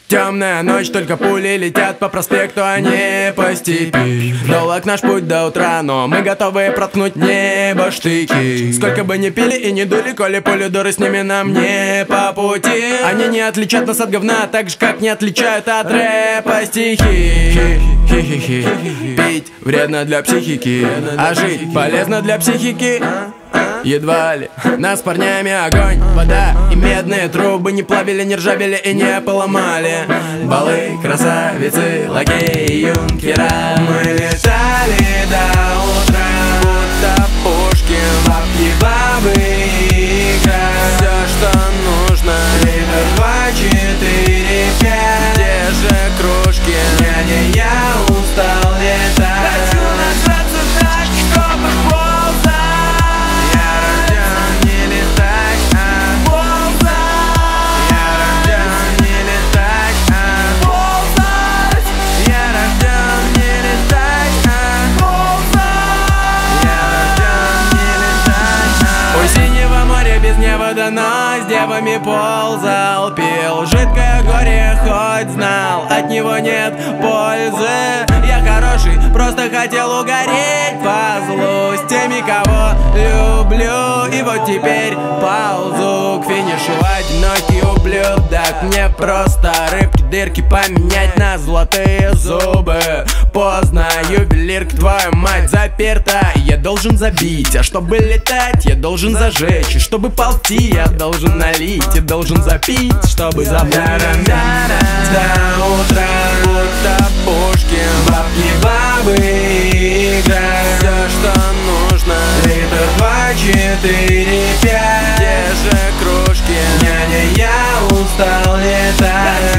Темная ночь, только пули летят по проспекту, а не по степи. Долг наш путь до утра, но мы готовы проткнуть небо штыки. Сколько бы ни пили и не дули, коли пули дуры, с ними нам не по пути. Они не отличат нас от говна, так же как не отличают от рэпа стихи. Хи-хи-хи. Пить вредно для психики, а жить полезно для психики. Едва ли нас парнями огонь, вода и медные трубы не плавили, не ржавели и не поломали. Балы, красавицы, лакеи, юнкера. Мы летали до утра, будто Пушкин, бабки, бабы, игра. Все, что нужно, литр 2, 4, 5. Те же кружки, няня, я устал летать. Хочу нажраться так, чтобы ползать. Но с девами ползал, пил жидкое горе, хоть знал, от него нет пользы. Я хороший, просто хотел угореть по злу с теми, кого люблю. И вот теперь ползу к финишу, одинокий ублюдок. Мне просто рыбки-дырки поменять на золотые зубы. Поздно, ювелирка, твою мать, заперта. Я должен забить, а чтобы летать, я должен зажечь. И чтобы ползти, я должен налить и должен запить, чтобы забыть. До утра, будто Пушкин, бабки, бабы, игра. Все, что нужно, литр 2, 4, 5. Те же кружки, няня, я устал летать.